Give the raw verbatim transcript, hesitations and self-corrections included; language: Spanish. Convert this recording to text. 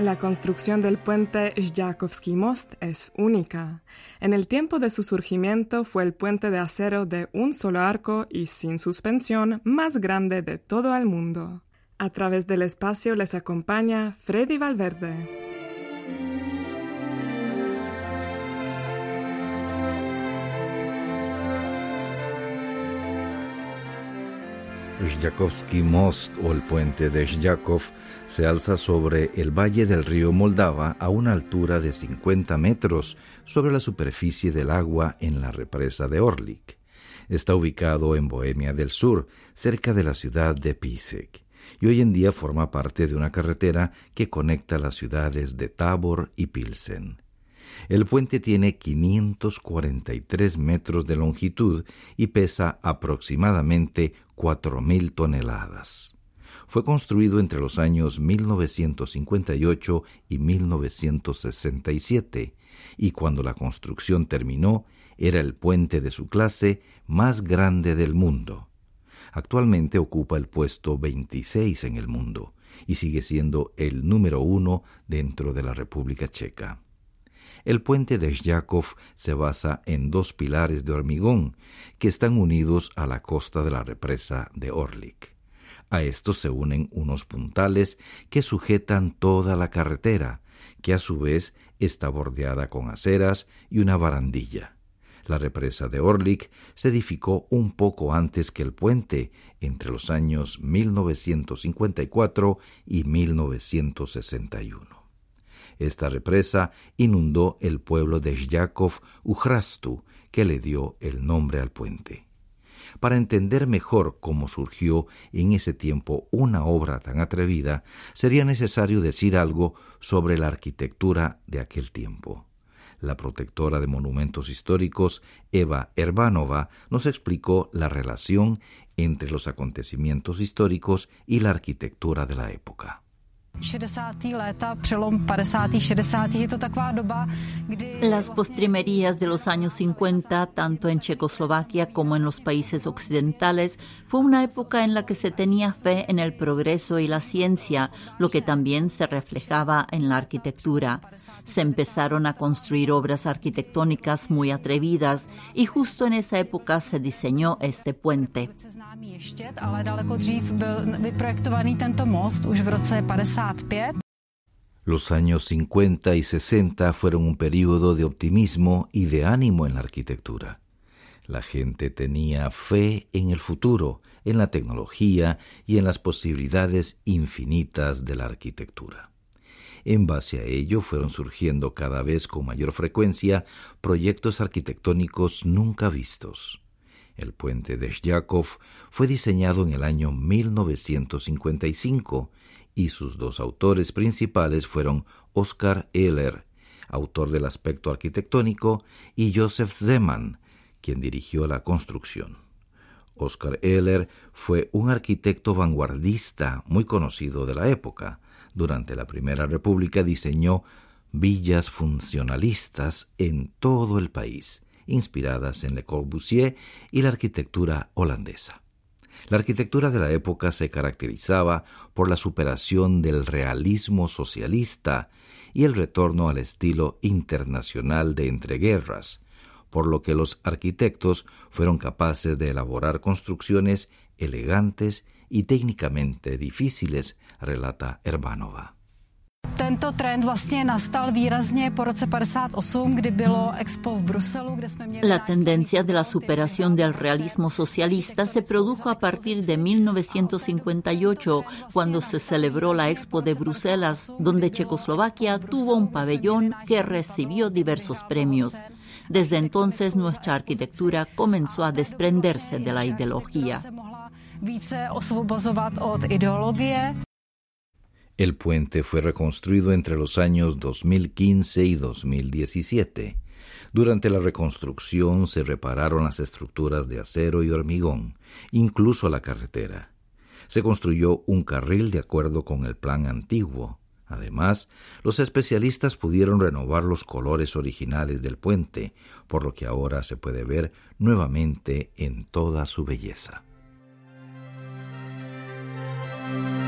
La construcción del puente Žďákovský most es única. En el tiempo de su surgimiento fue el puente de acero de un solo arco y sin suspensión más grande de todo el mundo. A través del espacio les acompaña Freddy Valverde. Žďákovský most o el puente de Žďákov se alza sobre el valle del río Moldava a una altura de cincuenta metros sobre la superficie del agua en la represa de Orlik. Está ubicado en Bohemia del Sur, cerca de la ciudad de Písek, y hoy en día forma parte de una carretera que conecta las ciudades de Tábor y Pilsen. El puente tiene quinientos cuarenta y tres metros de longitud y pesa aproximadamente cuatro mil toneladas. Fue construido entre los años mil novecientos cincuenta y ocho y mil novecientos sesenta y siete, y cuando la construcción terminó, era el puente de su clase más grande del mundo. Actualmente ocupa el puesto veintiséis en el mundo y sigue siendo el número uno dentro de la República Checa. El puente de Žďákov se basa en dos pilares de hormigón que están unidos a la costa de la represa de Orlik. A estos se unen unos puntales que sujetan toda la carretera, que a su vez está bordeada con aceras y una barandilla. La represa de Orlik se edificó un poco antes que el puente, entre los años mil novecientos cincuenta y cuatro y mil novecientos sesenta y uno. Esta represa inundó el pueblo de Žďákov u Hrastu, que le dio el nombre al puente. Para entender mejor cómo surgió en ese tiempo una obra tan atrevida, sería necesario decir algo sobre la arquitectura de aquel tiempo. La protectora de monumentos históricos, Eva Erbanova, nos explicó la relación entre los acontecimientos históricos y la arquitectura de la época. Las postrimerías de los años cincuenta, tanto en Checoslovaquia como en los países occidentales, fue una época en la que se tenía fe en el progreso y la ciencia, lo que también se reflejaba en la arquitectura. Se empezaron a construir obras arquitectónicas muy atrevidas y justo en esa época se diseñó este puente. Los años cincuenta y sesenta fueron un período de optimismo y de ánimo en la arquitectura. La gente tenía fe en el futuro, en la tecnología y en las posibilidades infinitas de la arquitectura. En base a ello fueron surgiendo cada vez con mayor frecuencia proyectos arquitectónicos nunca vistos. El puente de Žďákov fue diseñado en el año mil novecientos cincuenta y cinco y sus dos autores principales fueron Oskar Ehler, autor del aspecto arquitectónico, y Josef Zeman, quien dirigió la construcción. Oskar Ehler fue un arquitecto vanguardista muy conocido de la época. Durante la Primera República diseñó villas funcionalistas en todo el país, inspiradas en Le Corbusier y la arquitectura holandesa. La arquitectura de la época se caracterizaba por la superación del realismo socialista y el retorno al estilo internacional de entreguerras, por lo que los arquitectos fueron capaces de elaborar construcciones elegantes y técnicamente difíciles, relata Erbanova. Tento trend vlastně nastal výrazně po roce padesát osm, kdy bylo Expo v Bruselu, kde jsme měli... La tendencia de la superación del realismo socialista se produjo a partir de mil novecientos cincuenta y ocho, cuando se celebró la Expo de Bruselas, donde Checoslovaquia tuvo un pabellón que recibió diversos premios. Desde entonces nuestra arquitectura comenzó a desprenderse de la ideología. Více osvobozovat od ideologie. El puente fue reconstruido entre los años dos mil quince y dos mil diecisiete. Durante la reconstrucción se repararon las estructuras de acero y hormigón, incluso la carretera. Se construyó un carril de acuerdo con el plan antiguo. Además, los especialistas pudieron renovar los colores originales del puente, por lo que ahora se puede ver nuevamente en toda su belleza.